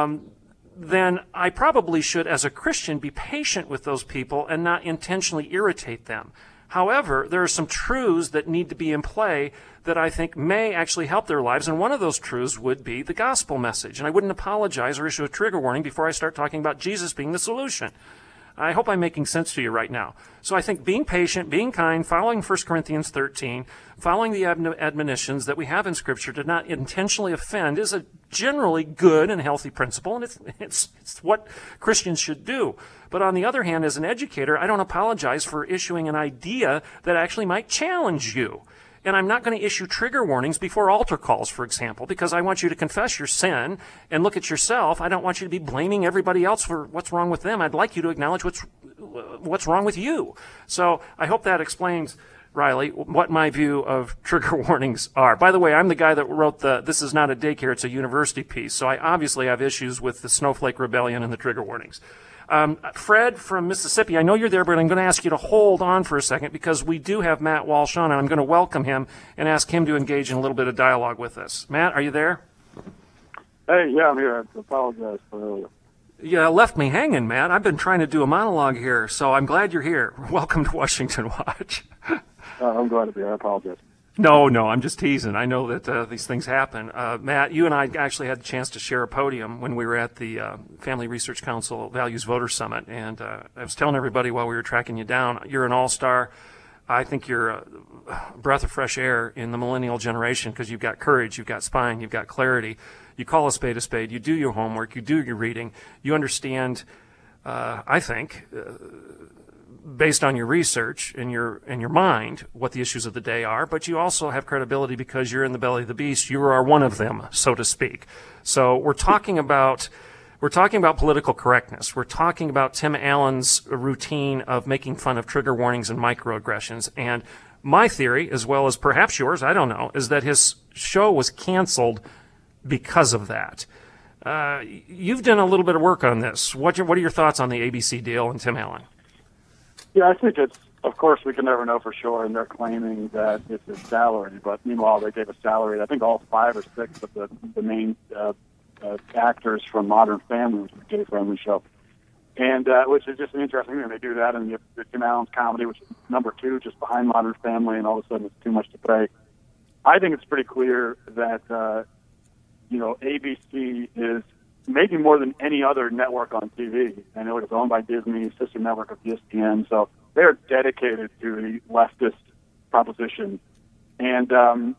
then I probably should, as a Christian, be patient with those people and not intentionally irritate them. However, there are some truths that need to be in play that I think may actually help their lives, and one of those truths would be the gospel message. And I wouldn't apologize or issue a trigger warning before I start talking about Jesus being the solution. I hope I'm making sense to you right now. So I think being patient, being kind, following 1 Corinthians 13, following the admonitions that we have in Scripture to not intentionally offend is a generally good and healthy principle, and it's what Christians should do. But on the other hand, as an educator, I don't apologize for issuing an idea that actually might challenge you. And I'm not going to issue trigger warnings before altar calls, for example, because I want you to confess your sin and look at yourself. I don't want you to be blaming everybody else for what's wrong with them. I'd like you to acknowledge what's wrong with you. So I hope that explains, Riley, what my view of trigger warnings are. By the way, I'm the guy that wrote This Is Not a Daycare, It's a University piece, so I obviously have issues with the Snowflake Rebellion and the trigger warnings. Fred from Mississippi, I know you're there, but I'm going to ask you to hold on for a second because we do have Matt Walsh on, and I'm going to welcome him and ask him to engage in a little bit of dialogue with us. Matt, are you there? Hey, yeah, I'm here. I apologize for earlier. You left me hanging, Matt. I've been trying to do a monologue here, so I'm glad you're here. Welcome to Washington Watch. I'm glad to be here. I apologize. No, I'm just teasing. I know that these things happen. Matt, you and I actually had the chance to share a podium when we were at the Family Research Council Values Voter Summit, and I was telling everybody while we were tracking you down, you're an all-star. I think you're a breath of fresh air in the millennial generation because you've got courage, you've got spine, you've got clarity. You call a spade, you do your homework, you do your reading, you understand, I think, based on your research and your mind, what the issues of the day are, but you also have credibility because you're in the belly of the beast. You are one of them, so to speak. So we're talking about political correctness. We're talking about Tim Allen's routine of making fun of trigger warnings and microaggressions. And my theory, as well as perhaps yours, I don't know, is that his show was canceled because of that. You've done a little bit of work on this. What are your thoughts on the ABC deal and Tim Allen? Yeah, I think of course, we can never know for sure, and they're claiming that it's his salary, but meanwhile, they gave a salary, I think all 5 or 6 of the main actors from Modern Family, which is a gay-friendly show, and which is just an interesting thing. They do that, and you have Tim Allen's comedy, which is number 2, just behind Modern Family, and all of a sudden it's too much to pay. I think it's pretty clear that, ABC is maybe more than any other network on TV. I know it's owned by Disney, sister network of ESPN, so they're dedicated to the leftist proposition. And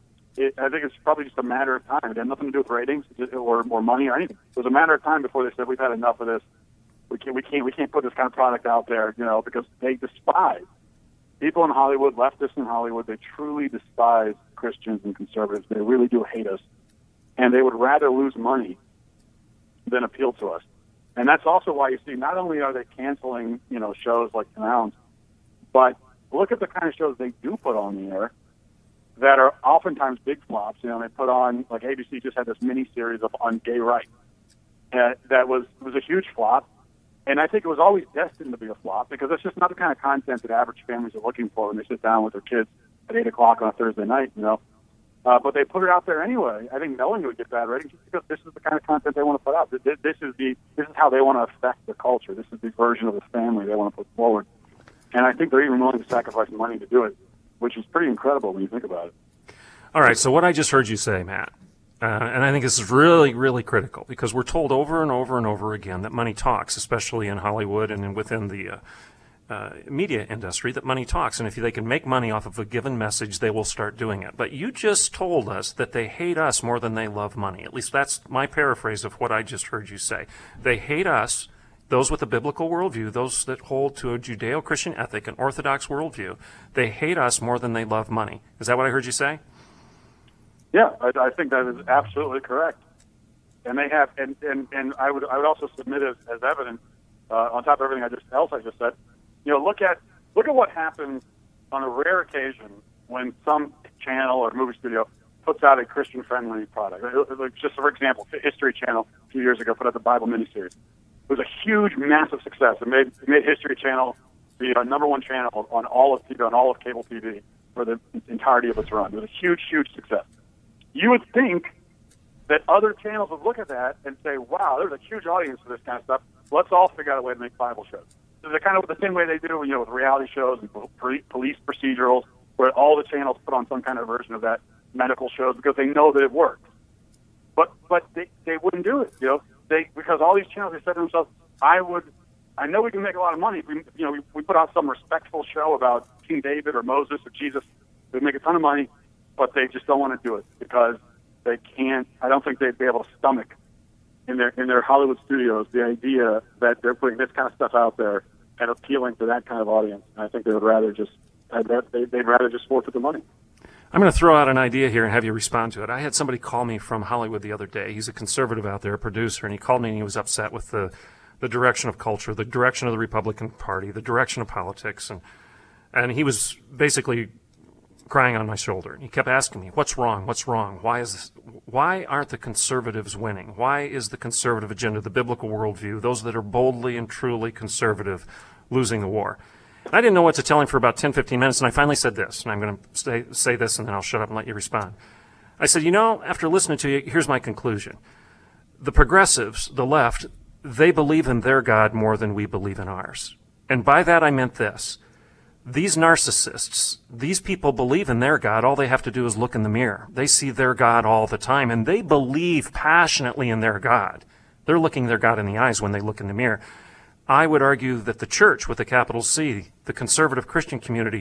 I think it's probably just a matter of time. It had nothing to do with ratings or money or anything. It was a matter of time before they said, we've had enough of this. We can't put this kind of product out there, because they despise people in Hollywood, leftists in Hollywood. They truly despise Christians and conservatives. They really do hate us, and they would rather lose money than appeal to us. And that's also why you see not only are they canceling, shows like Announced, but look at the kind of shows they do put on the air that are oftentimes big flops. They put on, like ABC just had this mini-series on gay rights. That was a huge flop. And I think it was always destined to be a flop because it's just not the kind of content that average families are looking for when they sit down with their kids at 8 o'clock on a Thursday night, But they put it out there anyway, I think knowing it would get bad ratings just because this is the kind of content they want to put out. This is how they want to affect the culture. This is the version of the family they want to put forward. And I think they're even willing to sacrifice money to do it, which is pretty incredible when you think about it. All right, so what I just heard you say, Matt, and I think this is really, really critical because we're told over and over and over again that money talks, especially in Hollywood and within the media industry, that money talks. And if they can make money off of a given message, they will start doing it. But you just told us that they hate us more than they love money. At least that's my paraphrase of what I just heard you say. They hate us, those with a biblical worldview, those that hold to a Judeo-Christian ethic, an Orthodox worldview. They hate us more than they love money. Is that what I heard you say? Yeah, I think that is absolutely correct. And they have, and I would also submit as evidence on top of everything else I just said. Look at what happens on a rare occasion when some channel or movie studio puts out a Christian-friendly product. Just for example, History Channel a few years ago put out the Bible miniseries. It was a huge, massive success. It made History Channel the number one channel on all of TV, on all of cable TV for the entirety of its run. It was a huge, huge success. You would think that other channels would look at that and say, wow, there's a huge audience for this kind of stuff. Let's all figure out a way to make Bible shows. So they're kind of the same way they do, with reality shows and police procedurals, where all the channels put on some kind of version of that, medical shows, because they know that it works. But they wouldn't do it, because all these channels, they said to themselves, I know we can make a lot of money if we put out some respectful show about King David or Moses or Jesus. We'd make a ton of money, but they just don't want to do it because they can't. I don't think they'd be able to stomach in their Hollywood studios the idea that they're putting this kind of stuff out there and appealing to that kind of audience. And I think they would rather just they'd rather just forfeit the money. I'm going to throw out an idea here and have you respond to it. I had somebody call me from Hollywood the other day. He's a conservative out there, a producer, and he called me and he was upset with the direction of culture, the direction of the Republican Party, the direction of politics, and he was basically crying on my shoulder. And he kept asking me, what's wrong? What's wrong? Why aren't the conservatives winning? Why is the conservative agenda, the biblical worldview, those that are boldly and truly conservative, losing the war? And I didn't know what to tell him for about 10, 15 minutes, and I finally said this, and I'm going to say this, and then I'll shut up and let you respond. I said, after listening to you, here's my conclusion. The progressives, the left, they believe in their God more than we believe in ours. And by that I meant this. These narcissists, these people believe in their God. All they have to do is look in the mirror. They see their God all the time, and they believe passionately in their God. They're looking their God in the eyes when they look in the mirror. I would argue that the church, with a capital C, the conservative Christian community,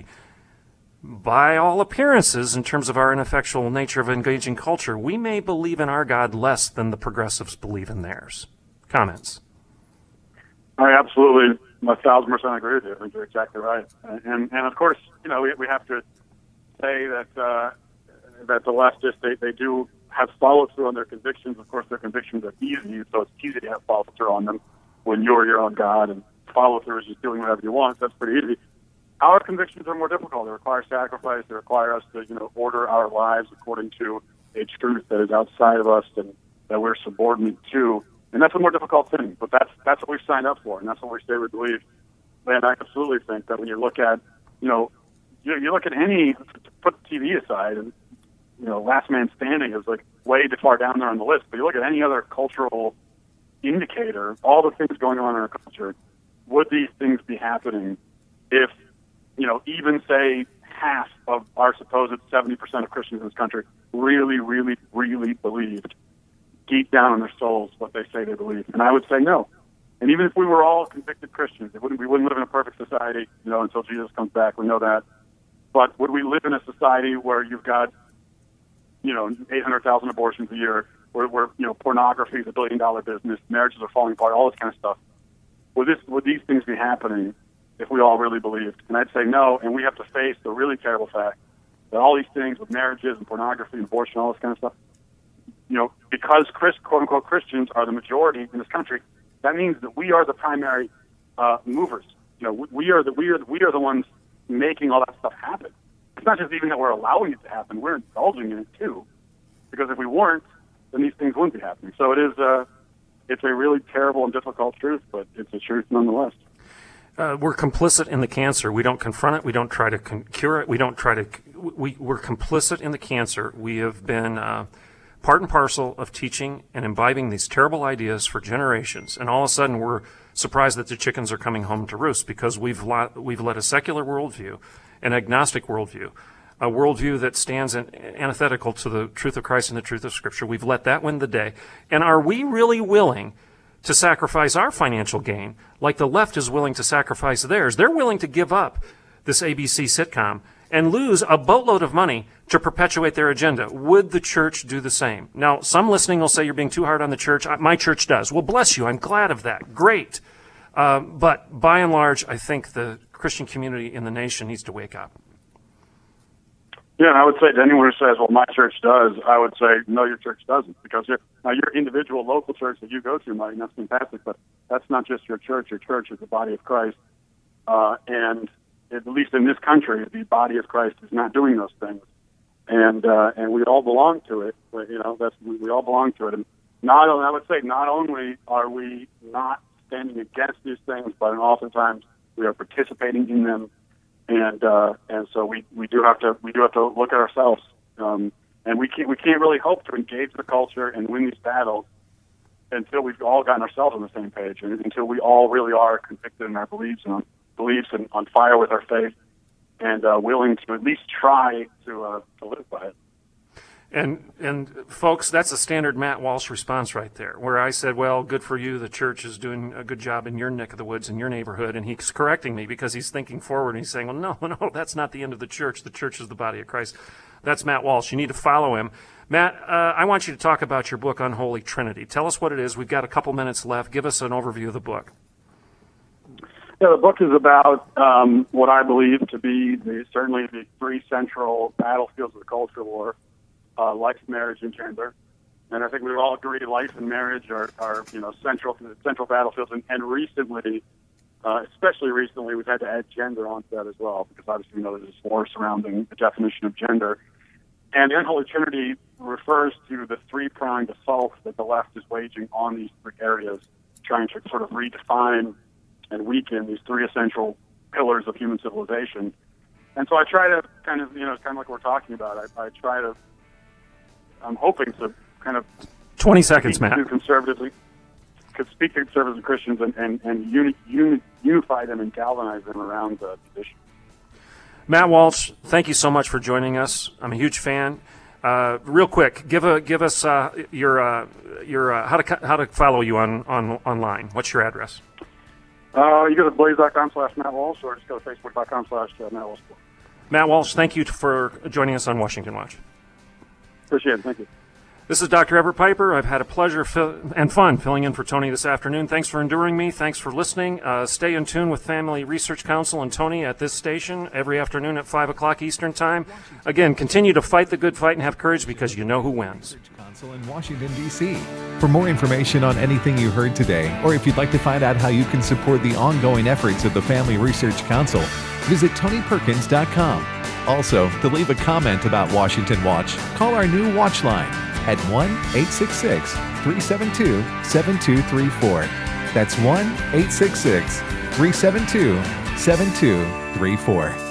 by all appearances, in terms of our ineffectual nature of engaging culture, we may believe in our God less than the progressives believe in theirs. Comments? I absolutely 1,000% agree with you. I think you're exactly right. And of course, we have to say that the leftists, they do have follow through on their convictions. Of course, their convictions are easy, so it's easy to have follow through on them when you're your own God, and follow through is just doing whatever you want. That's pretty easy. Our convictions are more difficult. They require sacrifice. They require us to, order our lives according to a truth that is outside of us and that we're subordinate to. And that's a more difficult thing, but that's what we've signed up for, and that's what we say we believe. And I absolutely think that when you look at, you look at any, put TV aside, and, Last Man Standing is like way too far down there on the list, but you look at any other cultural indicator, all the things going on in our culture, would these things be happening if, even say half of our supposed 70% of Christians in this country really, really, really believed deep down in their souls what they say they believe? And I would say no. And even if we were all convicted Christians, we wouldn't live in a perfect society, until Jesus comes back. We know that. But would we live in a society where you've got, 800,000 abortions a year, where pornography is $1 billion business, marriages are falling apart, all this kind of stuff? Would these things be happening if we all really believed? And I'd say no, and we have to face the really terrible fact that all these things with marriages and pornography and abortion, all this kind of stuff, because quote-unquote Christians are the majority in this country, that means that we are the primary movers. We are the ones making all that stuff happen. It's not just even that we're allowing it to happen; we're indulging in it too. Because if we weren't, then these things wouldn't be happening. So it is. It's a really terrible and difficult truth, but it's a truth nonetheless. We're complicit in the cancer. We don't confront it. We don't try to cure it. We don't try to. We're complicit in the cancer. We have been part and parcel of teaching and imbibing these terrible ideas for generations, and all of a sudden we're surprised that the chickens are coming home to roost because we've let a secular worldview, an agnostic worldview, a worldview that stands antithetical to the truth of Christ and the truth of Scripture. We've let that win the day. And are we really willing to sacrifice our financial gain like the left is willing to sacrifice theirs? They're willing to give up this ABC sitcom and lose a boatload of money to perpetuate their agenda. Would the church do the same? Now, some listening will say you're being too hard on the church. My church does. Well, bless you. I'm glad of that. Great. But by and large, I think the Christian community in the nation needs to wake up. Yeah, and I would say to anyone who says, well, my church does, I would say, no, your church doesn't. Because your individual local church that you go to, Mike, that's fantastic, but that's not just your church. Your church is the body of Christ. And at least in this country, the body of Christ is not doing those things. And we all belong to it. We all belong to it. And I would say not only are we not standing against these things, but oftentimes we are participating in them. And so we do have to look at ourselves, and we can't really hope to engage the culture and win these battles until we've all gotten ourselves on the same page, and until we all really are convicted in our beliefs and on fire with our faith, and willing to at least try to live by it. And folks, that's a standard Matt Walsh response right there, where I said, well, good for you. The church is doing a good job in your neck of the woods, in your neighborhood. And he's correcting me because he's thinking forward and he's saying, well, no, that's not the end of the church. The church is the body of Christ. That's Matt Walsh. You need to follow him. Matt, I want you to talk about your book, Unholy Trinity. Tell us what it is. We've got a couple minutes left. Give us an overview of the book. Yeah, the book is about what I believe to be certainly the three central battlefields of the culture war. Life, marriage, and gender, and I think we all agree life and marriage are central battlefields. And recently, especially recently, we've had to add gender onto that as well, because obviously there's this war surrounding the definition of gender. And the Unholy Trinity refers to the three-pronged assault that the left is waging on these three areas, trying to sort of redefine and weaken these three essential pillars of human civilization. And so I try to kind of, it's kind of like we're talking about. I'm hoping to kind of 20 seconds, Matt. Speak to conservative Christians and unify them and galvanize them around the issue. Matt Walsh, thank you so much for joining us. I'm a huge fan. Real quick, give us your how to follow you online. What's your address? You go to blaze.com/Matt Walsh, or just go to facebook.com/Matt Walsh. Matt Walsh, thank you for joining us on Washington Watch. Appreciate it. Thank you. This is Dr. Everett Piper. I've had a pleasure and fun filling in for Tony this afternoon. Thanks for enduring me. Thanks for listening. Stay in tune with Family Research Council and Tony at this station every afternoon at 5 o'clock Eastern Time. Again, continue to fight the good fight and have courage, because you know who wins. Council in Washington, D.C. For more information on anything you heard today, or if you'd like to find out how you can support the ongoing efforts of the Family Research Council, visit TonyPerkins.com. Also, to leave a comment about Washington Watch, call our new Watch line at 1-866-372-7234. That's 1-866-372-7234.